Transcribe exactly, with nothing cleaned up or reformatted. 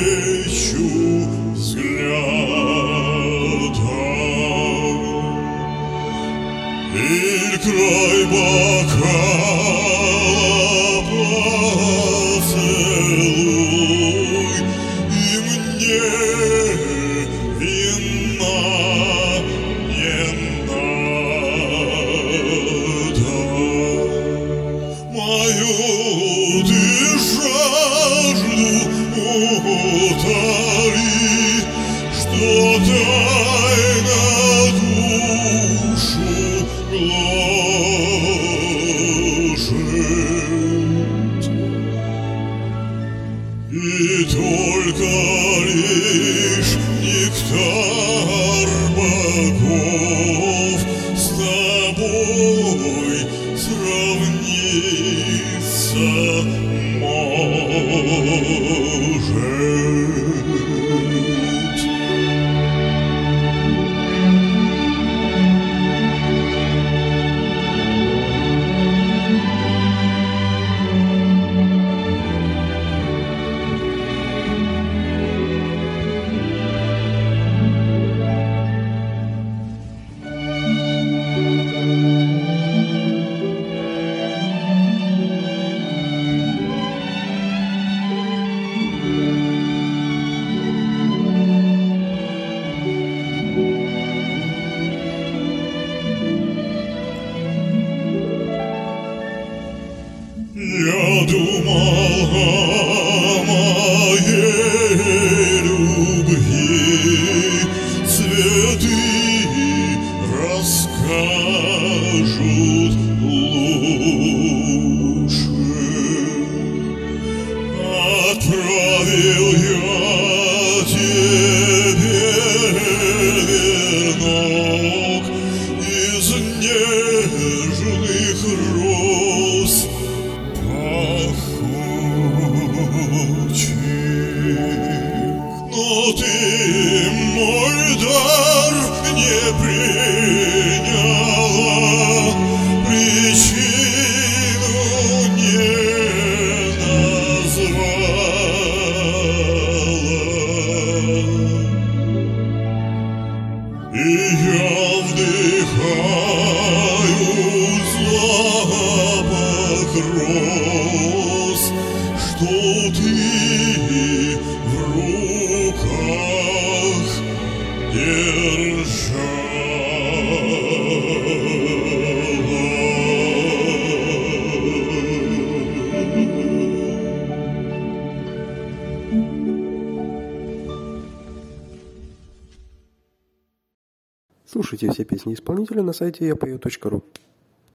навстречу взглядом, и край бокала поцелуй, и мне вина не надо. Мою ты жажду утоли, что тайна душу гложет, и только лишь нектар богов с тобой сравниться может. Я думал о моей любви, цветы расскажут лучше. Отправил я тебе венок из нежных роз пахучих, но ты мой дар не приняла, причину не назвала, и я вдыхаю запах роз, что ты в руках Слушайте все песни исполнителя на сайте я пою точка ру.